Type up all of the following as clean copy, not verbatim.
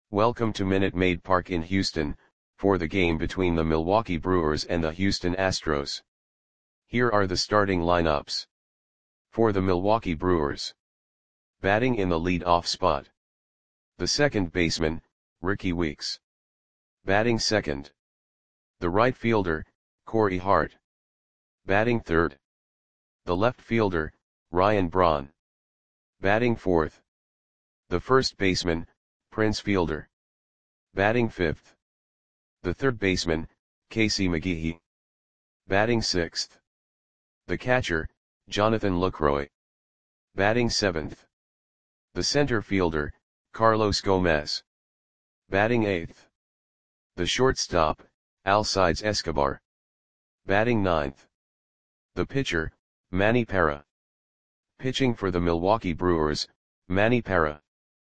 Welcome to Minute Maid Park in Houston, for the game between the Milwaukee Brewers and the Houston Astros. Here are the starting lineups. For the Milwaukee Brewers. Batting in the lead-off spot. The second baseman, Rickie Weeks. Batting second. The right fielder, Corey Hart. Batting third. The left fielder, Ryan Braun. Batting fourth. The first baseman, Prince Fielder. Batting fifth. The third baseman, Casey McGehee. Batting sixth. The catcher, Jonathan Lucroy. Batting seventh. The center fielder, Carlos Gomez. Batting eighth. The shortstop, Alcides Escobar. Batting ninth. The pitcher, Manny Parra. Pitching for the Milwaukee Brewers, Manny Parra.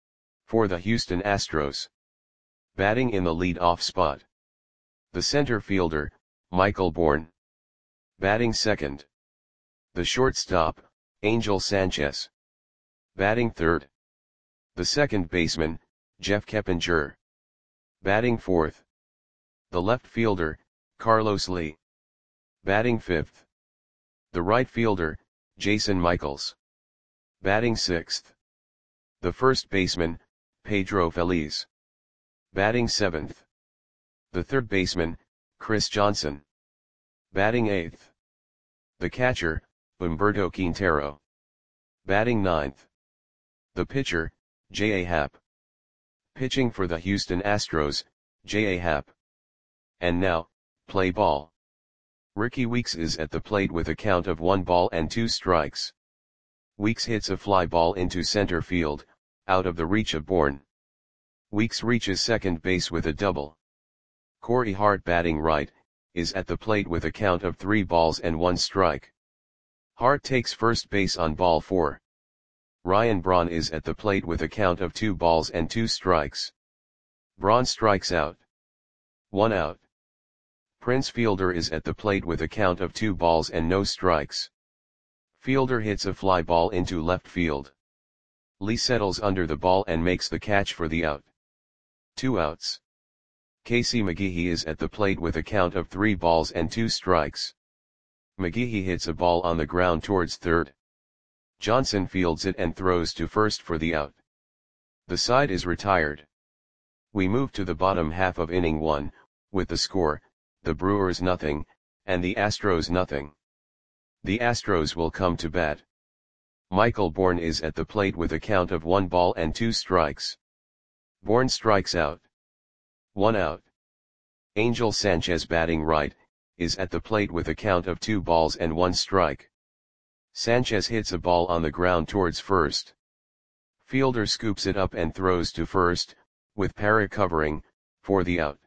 For the Houston Astros. Batting in the lead-off spot. The center fielder, Michael Bourn. Batting second. The shortstop, Angel Sanchez. Batting third. The second baseman, Jeff Keppinger. Batting fourth. The left fielder, Carlos Lee. Batting fifth. The right fielder, Jason Michaels. Batting sixth. The first baseman, Pedro Feliz. Batting seventh. The third baseman, Chris Johnson. Batting eighth. The catcher, Humberto Quintero. Batting ninth. The pitcher, J.A. Happ. Pitching for the Houston Astros, J.A. Happ. And now, play ball. Rickie Weeks is at the plate with a count of 1 ball and 2 strikes. Weeks hits a fly ball into center field, out of the reach of Bourn. Weeks reaches second base with a double. Corey Hart, batting right, is at the plate with a count of 3 balls and 1 strike. Hart takes first base on ball 4. Ryan Braun is at the plate with a count of 2 balls and 2 strikes. Braun strikes out. 1 out. Prince Fielder is at the plate with a count of 2 balls and no strikes. Fielder hits a fly ball into left field. Lee settles under the ball and makes the catch for the out. 2 outs. Casey McGehee is at the plate with a count of 3 balls and 2 strikes. McGehee hits a ball on the ground towards third. Johnson fields it and throws to first for the out. The side is retired. We move to the bottom half of inning 1, with the score, the Brewers nothing, and the Astros nothing. The Astros will come to bat. Michael Bourn is at the plate with a count of 1 ball and 2 strikes. Bourn strikes out. 1 out. Angel Sanchez, batting right, is at the plate with a count of 2 balls and 1 strike. Sanchez hits a ball on the ground towards first. Fielder scoops it up and throws to first, with Parra covering, for the out.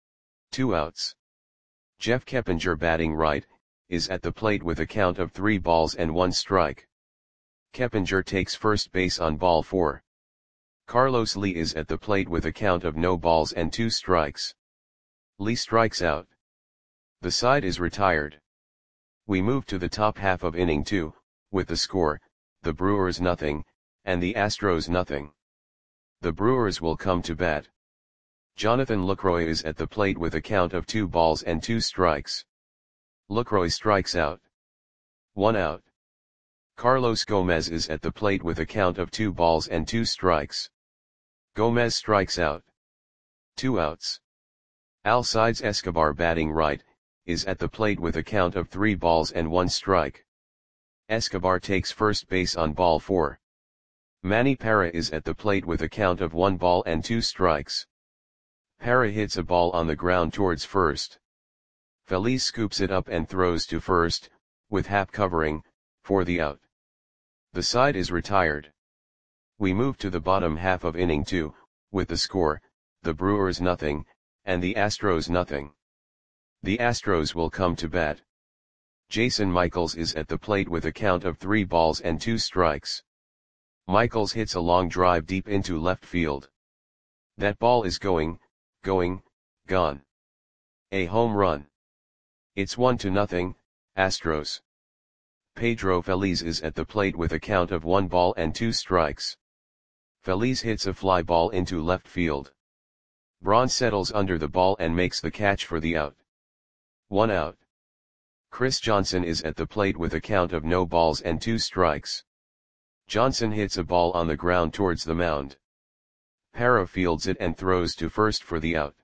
2 outs. Jeff Keppinger, batting right, is at the plate with a count of 3 balls and 1 strike. Keppinger takes first base on ball 4. Carlos Lee is at the plate with a count of no balls and 2 strikes. Lee strikes out. The side is retired. We move to the top half of inning 2, with the score, the Brewers nothing, and the Astros nothing. The Brewers will come to bat. Jonathan Lucroy is at the plate with a count of 2 balls and 2 strikes. Lucroy strikes out. 1 out. Carlos Gomez is at the plate with a count of 2 balls and 2 strikes. Gomez strikes out. 2 outs. Alcides Escobar, batting right, is at the plate with a count of 3 balls and 1 strike. Escobar takes first base on ball 4. Manny Parra is at the plate with a count of 1 ball and 2 strikes. Parra hits a ball on the ground towards first. Feliz scoops it up and throws to first, with Happ covering, for the out. The side is retired. We move to the bottom half of inning 2, with the score, the Brewers nothing, and the Astros nothing. The Astros will come to bat. Jason Michaels is at the plate with a count of 3 balls and 2 strikes. Michaels hits a long drive deep into left field. That ball is gone. A home run. It's 1-0, Astros. Pedro Feliz is at the plate with a count of 1 ball and 2 strikes. Feliz hits a fly ball into left field. Braun settles under the ball and makes the catch for the out. 1 out. Chris Johnson is at the plate with a count of no balls and 2 strikes. Johnson hits a ball on the ground towards the mound. Parra fields it and throws to first for the out.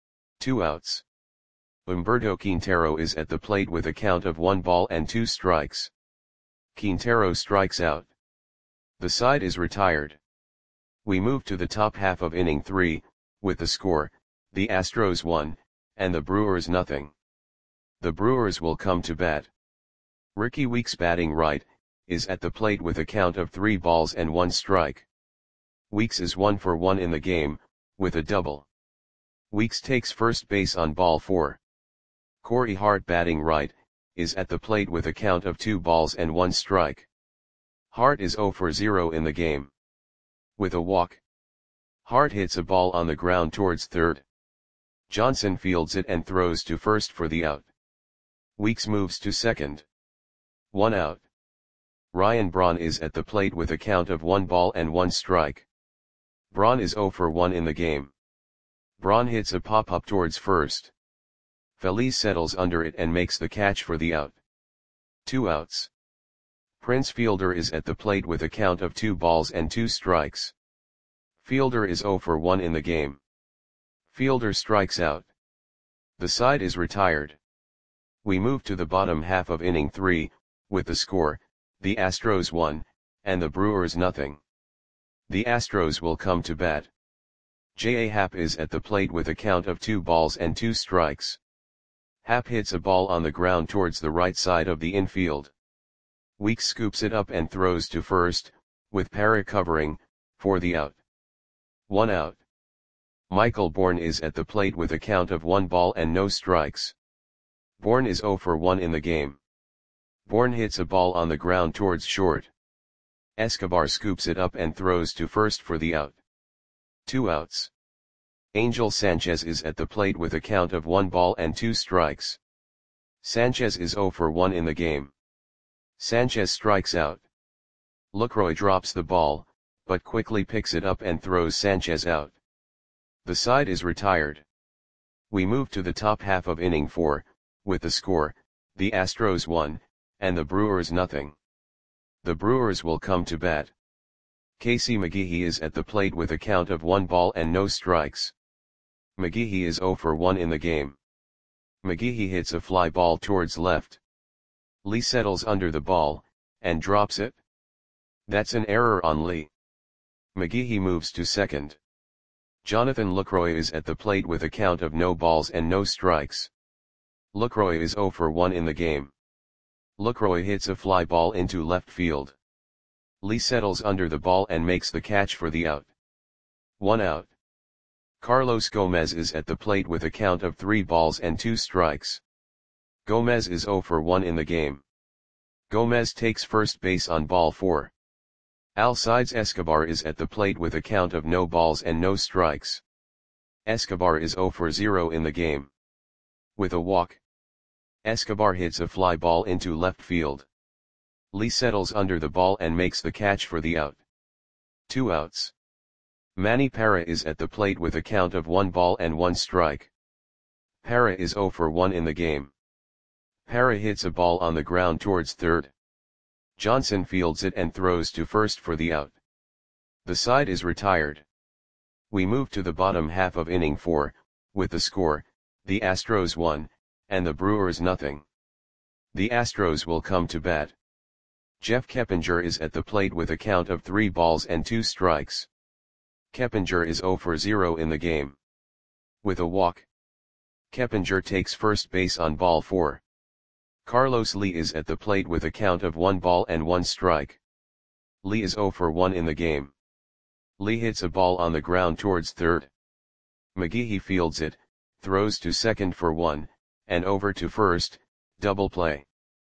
2 outs. Humberto Quintero is at the plate with a count of 1 ball and 2 strikes. Quintero strikes out. The side is retired. We move to the top half of inning 3, with the score, the Astros 1, and the Brewers nothing. The Brewers will come to bat. Ricky Weeks, batting right, is at the plate with a count of 3 balls and 1 strike. Weeks is 1 for 1 in the game, with a double. Weeks takes first base on ball 4. Corey Hart, batting right, is at the plate with a count of 2 balls and 1 strike. Hart is 0 for 0 in the game. With a walk. Hart hits a ball on the ground towards third. Johnson fields it and throws to first for the out. Weeks moves to second. 1 out. Ryan Braun is at the plate with a count of 1 ball and 1 strike. Braun is 0 for 1 in the game. Braun hits a pop-up towards first. Feliz settles under it and makes the catch for the out. 2 outs. Prince Fielder is at the plate with a count of 2 balls and 2 strikes. Fielder is 0 for 1 in the game. Fielder strikes out. The side is retired. We move to the bottom half of inning 3, with the score, the Astros 1, and the Brewers nothing. The Astros will come to bat. J.A. Happ is at the plate with a count of 2 balls and 2 strikes. Happ hits a ball on the ground towards the right side of the infield. Weeks scoops it up and throws to first, with Parra covering, for the out. 1 out. Michael Bourne is at the plate with a count of 1 ball and no strikes. Bourne is 0 for 1 in the game. Bourne hits a ball on the ground towards short. Escobar scoops it up and throws to first for the out. 2 outs. Angel Sanchez is at the plate with a count of 1 ball and 2 strikes. Sanchez is 0 for 1 in the game. Sanchez strikes out. Lucroy drops the ball, but quickly picks it up and throws Sanchez out. The side is retired. We move to the top half of inning 4, with the score, the Astros 1, and the Brewers nothing. The Brewers will come to bat. Casey McGehee is at the plate with a count of 1 ball and no strikes. McGehee is 0 for 1 in the game. McGehee hits a fly ball towards left. Lee settles under the ball, and drops it. That's an error on Lee. McGehee moves to second. Jonathan Lucroy is at the plate with a count of no balls and no strikes. Lucroy is 0 for 1 in the game. Lucroy hits a fly ball into left field. Lee settles under the ball and makes the catch for the out. 1 out. Carlos Gomez is at the plate with a count of 3 balls and 2 strikes. Gomez is 0 for 1 in the game. Gomez takes first base on ball 4. Alcides Escobar is at the plate with a count of no balls and no strikes. Escobar is 0 for 0 in the game. With a walk. Escobar hits a fly ball into left field. Lee settles under the ball and makes the catch for the out. 2 outs. Manny Parra is at the plate with a count of 1 ball and 1 strike. Parra is 0 for 1 in the game. Parra hits a ball on the ground towards third. Johnson fields it and throws to first for the out. The side is retired. We move to the bottom half of inning 4, with the score, the Astros 1, and the Brewers nothing. The Astros will come to bat. Jeff Keppinger is at the plate with a count of 3 balls and 2 strikes. Keppinger is 0 for 0 in the game. With a walk. Keppinger takes first base on ball 4. Carlos Lee is at the plate with a count of 1 ball and 1 strike. Lee is 0 for 1 in the game. Lee hits a ball on the ground towards third. McGehee fields it, throws to second for 1, and over to first, double play.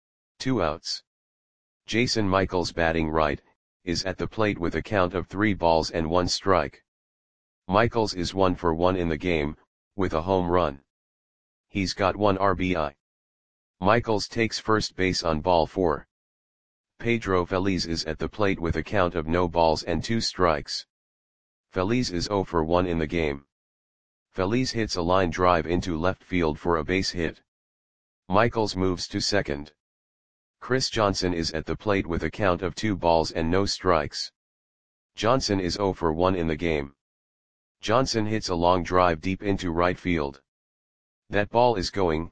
2 outs. Jason Michaels, batting right, is at the plate with a count of 3 balls and 1 strike. Michaels is 1 for 1 in the game, with a home run. He's got 1 RBI. Michaels takes first base on ball 4. Pedro Feliz is at the plate with a count of no balls and 2 strikes. Feliz is 0 for 1 in the game. Feliz hits a line drive into left field for a base hit. Michaels moves to second. Chris Johnson is at the plate with a count of 2 balls and no strikes. Johnson is 0 for 1 in the game. Johnson hits a long drive deep into right field. That ball is gone.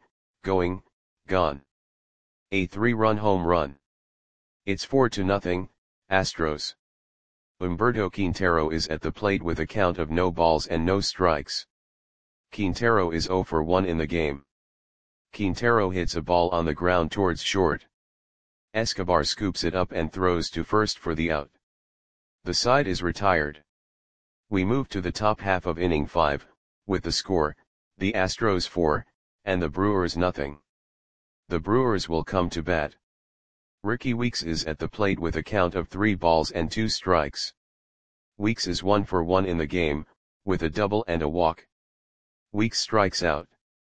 A 3-run home run. It's 4-0, Astros. Humberto Quintero is at the plate with a count of no balls and no strikes. Quintero is 0 for 1 in the game. Quintero hits a ball on the ground towards short. Escobar scoops it up and throws to first for the out. The side is retired. We move to the top half of inning 5, with the score, the Astros 4, and the Brewers nothing. The Brewers will come to bat. Ricky Weeks is at the plate with a count of 3 balls and 2 strikes. Weeks is 1 for 1 in the game, with a double and a walk. Weeks strikes out.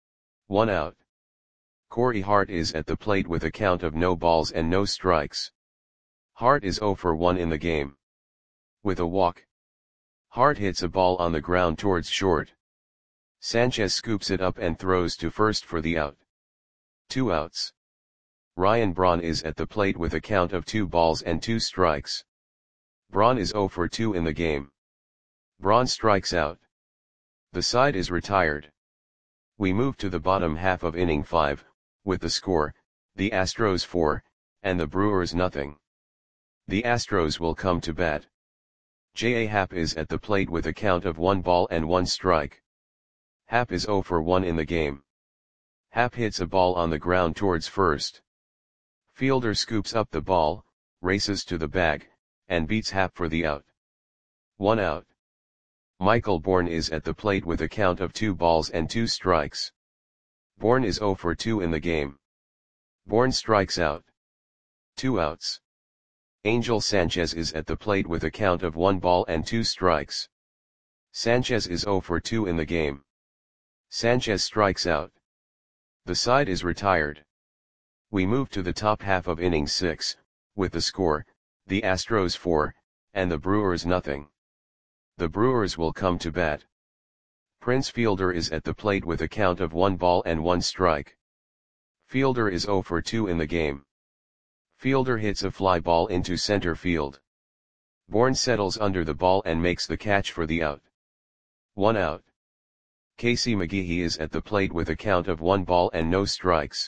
1 out. Corey Hart is at the plate with a count of no balls and no strikes. Hart is 0 for 1 in the game. With a walk. Hart hits a ball on the ground towards short. Sanchez scoops it up and throws to first for the out. 2 outs. Ryan Braun is at the plate with a count of 2 balls and 2 strikes. Braun is 0 for 2 in the game. Braun strikes out. The side is retired. We move to the bottom half of inning 5, with the score, the Astros 4, and the Brewers nothing. The Astros will come to bat. J.A. Happ is at the plate with a count of 1 ball and 1 strike. Happ is 0 for 1 in the game. Happ hits a ball on the ground towards first. Fielder scoops up the ball, races to the bag, and beats Happ for the out. 1 out. Michael Bourn is at the plate with a count of 2 balls and 2 strikes. Bourn is 0 for 2 in the game. Bourn strikes out. 2 outs. Angel Sanchez is at the plate with a count of 1 ball and 2 strikes. Sanchez is 0 for 2 in the game. Sanchez strikes out. The side is retired. We move to the top half of inning 6, with the score, the Astros 4, and the Brewers nothing. The Brewers will come to bat. Prince Fielder is at the plate with a count of 1 ball and 1 strike. Fielder is 0 for 2 in the game. Fielder hits a fly ball into center field. Bourn settles under the ball and makes the catch for the out. 1 out. Casey McGehee is at the plate with a count of 1 ball and no strikes.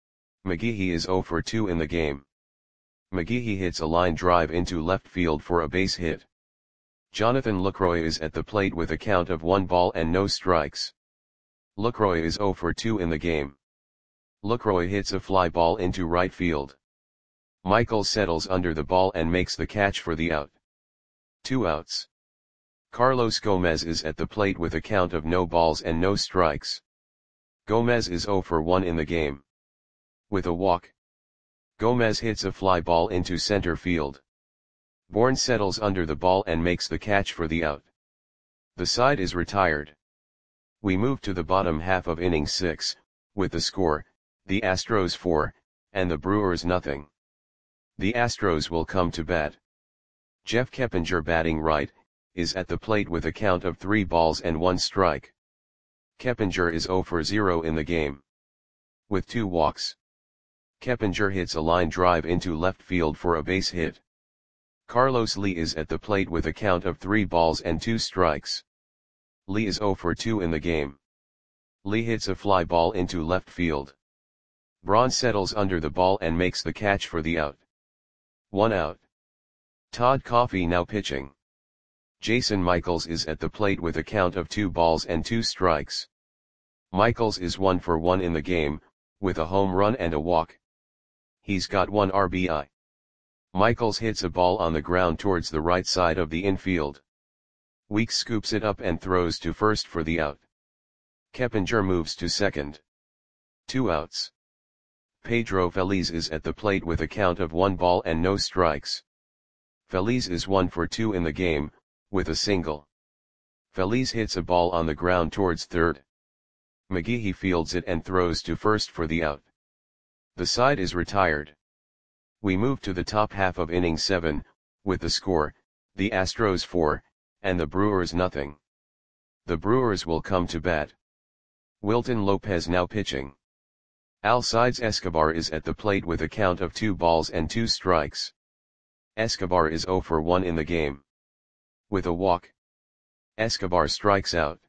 McGehee is 0 for 2 in the game. McGehee hits a line drive into left field for a base hit. Jonathan Lucroy is at the plate with a count of 1 ball and no strikes. Lucroy is 0 for 2 in the game. Lucroy hits a fly ball into right field. Michael settles under the ball and makes the catch for the out. 2 outs. Carlos Gomez is at the plate with a count of no balls and no strikes. Gomez is 0 for 1 in the game. With a walk. Gomez hits a fly ball into center field. Bourn settles under the ball and makes the catch for the out. The side is retired. We move to the bottom half of inning 6, with the score, the Astros 4, and the Brewers nothing. The Astros will come to bat. Jeff Keppinger, batting right, is at the plate with a count of 3 balls and 1 strike. Keppinger is 0 for 0 in the game. With 2 walks. Keppinger hits a line drive into left field for a base hit. Carlos Lee is at the plate with a count of 3 balls and 2 strikes. Lee is 0 for 2 in the game. Lee hits a fly ball into left field. Braun settles under the ball and makes the catch for the out. 1 out. Todd Coffey now pitching. Jason Michaels is at the plate with a count of 2 balls and 2 strikes. Michaels is 1 for 1 in the game, with a home run and a walk. He's got 1 RBI. Michaels hits a ball on the ground towards the right side of the infield. Weeks scoops it up and throws to first for the out. Keppinger moves to second. 2 outs. Pedro Feliz is at the plate with a count of 1 ball and no strikes. Feliz is 1 for 2 in the game, with a single. Feliz hits a ball on the ground towards third. McGehee fields it and throws to first for the out. The side is retired. We move to the top half of inning 7, with the score, the Astros 4, and the Brewers nothing. The Brewers will come to bat. Wilton Lopez now pitching. Alcides Escobar is at the plate with a count of 2 balls and 2 strikes. Escobar is 0 for 1 in the game. With a walk, Escobar strikes out.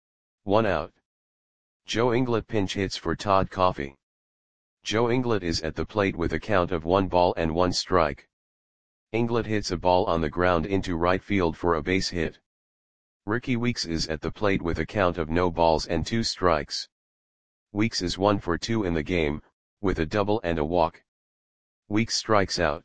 1 out. Joe Inglet pinch hits for Todd Coffey. Joe Inglet is at the plate with a count of 1 ball and 1 strike. Inglet hits a ball on the ground into right field for a base hit. Ricky Weeks is at the plate with a count of no balls and 2 strikes. Weeks is 1 for 2 in the game, with a double and a walk. Weeks strikes out.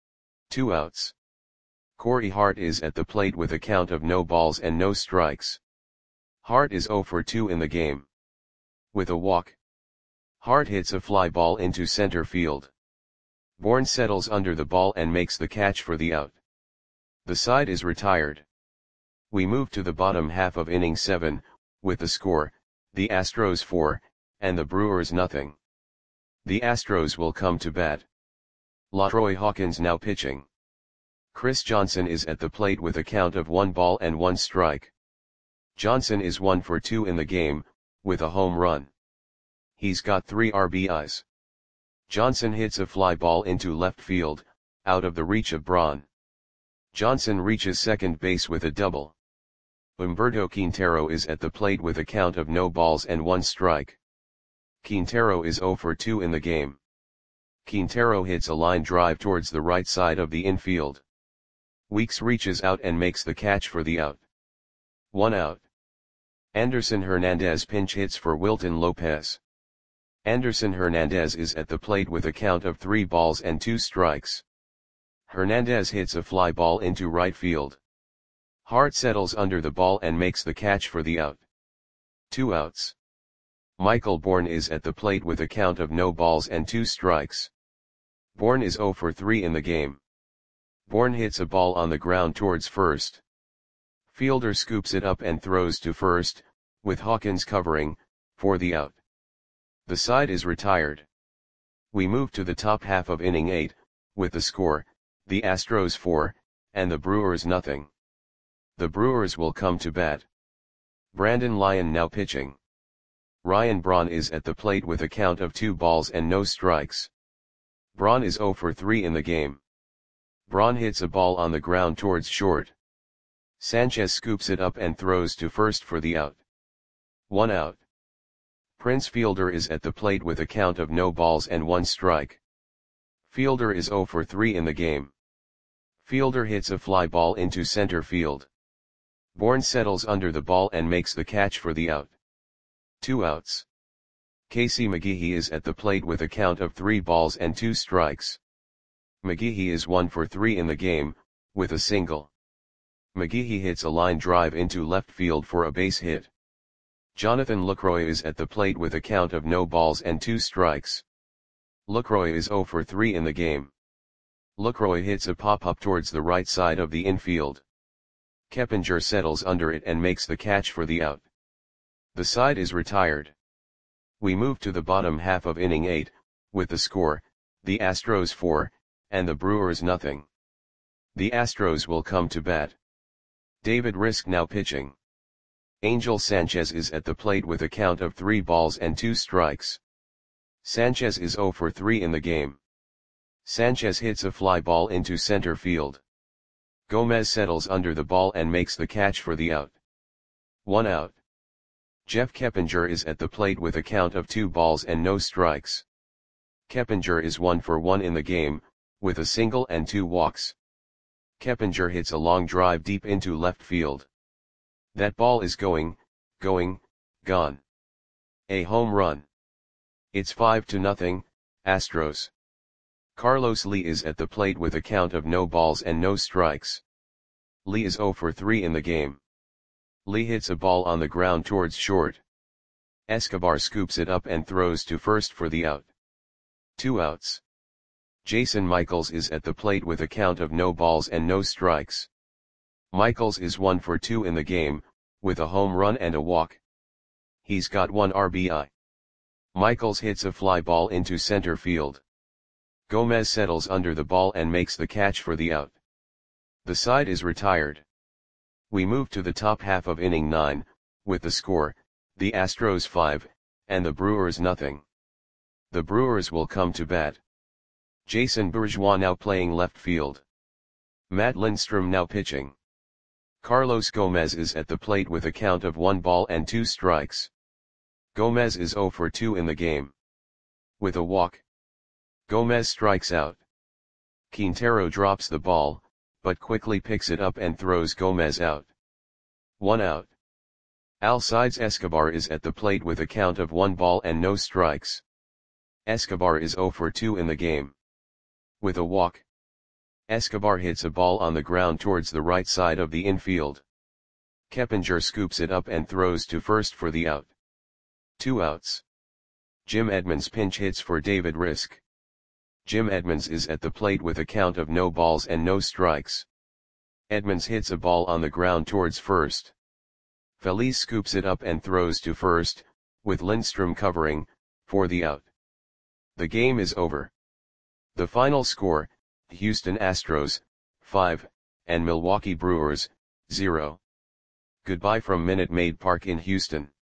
2 outs. Corey Hart is at the plate with a count of no balls and no strikes. Hart is 0 for 2 in the game. With a walk, Hart hits a fly ball into center field. Bourne settles under the ball and makes the catch for the out. The side is retired. We move to the bottom half of inning 7, with the score, the Astros 4, and the Brewers nothing. The Astros will come to bat. LaTroy Hawkins now pitching. Chris Johnson is at the plate with a count of 1 ball and 1 strike. Johnson is 1 for 2 in the game, with a home run. He's got 3 RBIs. Johnson hits a fly ball into left field, out of the reach of Braun. Johnson reaches second base with a double. Humberto Quintero is at the plate with a count of no balls and 1 strike. Quintero is 0 for 2 in the game. Quintero hits a line drive towards the right side of the infield. Weeks reaches out and makes the catch for the out. 1 out. Anderson Hernandez pinch hits for Wilton Lopez. Anderson Hernandez is at the plate with a count of 3 balls and 2 strikes. Hernandez hits a fly ball into right field. Hart settles under the ball and makes the catch for the out. 2 outs. Michael Bourne is at the plate with a count of no balls and 2 strikes. Bourne is 0 for 3 in the game. Bourne hits a ball on the ground towards first. Fielder scoops it up and throws to first, with Hawkins covering, for the out. The side is retired. We move to the top half of inning 8, with the score, the Astros 4, and the Brewers nothing. The Brewers will come to bat. Brandon Lyon now pitching. Ryan Braun is at the plate with a count of 2 balls and no strikes. Braun is 0 for 3 in the game. Braun hits a ball on the ground towards short. Sanchez scoops it up and throws to first for the out. 1 out. Prince Fielder is at the plate with a count of no balls and 1 strike. Fielder is 0 for 3 in the game. Fielder hits a fly ball into center field. Bourne settles under the ball and makes the catch for the out. 2 outs. Casey McGehee is at the plate with a count of 3 balls and 2 strikes. McGehee is 1 for 3 in the game, with a single. McGehee hits a line drive into left field for a base hit. Jonathan Lucroy is at the plate with a count of no balls and 2 strikes. Lucroy is 0 for 3 in the game. Lucroy hits a pop-up towards the right side of the infield. Keppinger settles under it and makes the catch for the out. The side is retired. We move to the bottom half of inning 8, with the score, the Astros 4, and the Brewers nothing. The Astros will come to bat. David Risk now pitching. Angel Sanchez is at the plate with a count of 3 balls and 2 strikes. Sanchez is 0 for 3 in the game. Sanchez hits a fly ball into center field. Gomez settles under the ball and makes the catch for the out. 1 out. Jeff Keppinger is at the plate with a count of 2 balls and no strikes. Keppinger is 1 for 1 in the game, with a single and 2 walks. Keppinger hits a long drive deep into left field. That ball is gone. A home run. It's 5-0, Astros. Carlos Lee is at the plate with a count of no balls and no strikes. Lee is 0 for 3 in the game. Lee hits a ball on the ground towards short. Escobar scoops it up and throws to first for the out. 2 outs. Jason Michaels is at the plate with a count of no balls and no strikes. Michaels is 1 for 2 in the game, with a home run and a walk. He's got 1 RBI. Michaels hits a fly ball into center field. Gomez settles under the ball and makes the catch for the out. The side is retired. We move to the top half of inning 9, with the score, the Astros 5, and the Brewers nothing. The Brewers will come to bat. Jason Bourgeois now playing left field. Matt Lindstrom now pitching. Carlos Gomez is at the plate with a count of 1 ball and 2 strikes. Gomez is 0 for 2 in the game. With a walk, Gomez strikes out. Quintero drops the ball, but quickly picks it up and throws Gomez out. 1 out. Alcides Escobar is at the plate with a count of 1 ball and no strikes. Escobar is 0 for 2 in the game. With a walk, Escobar hits a ball on the ground towards the right side of the infield. Keppinger scoops it up and throws to first for the out. 2 outs. Jim Edmonds pinch hits for David Risk. Jim Edmonds is at the plate with a count of no balls and no strikes. Edmonds hits a ball on the ground towards first. Feliz scoops it up and throws to first, with Lindstrom covering, for the out. The game is over. The final score, Houston Astros, 5, and Milwaukee Brewers, 0. Goodbye from Minute Maid Park in Houston.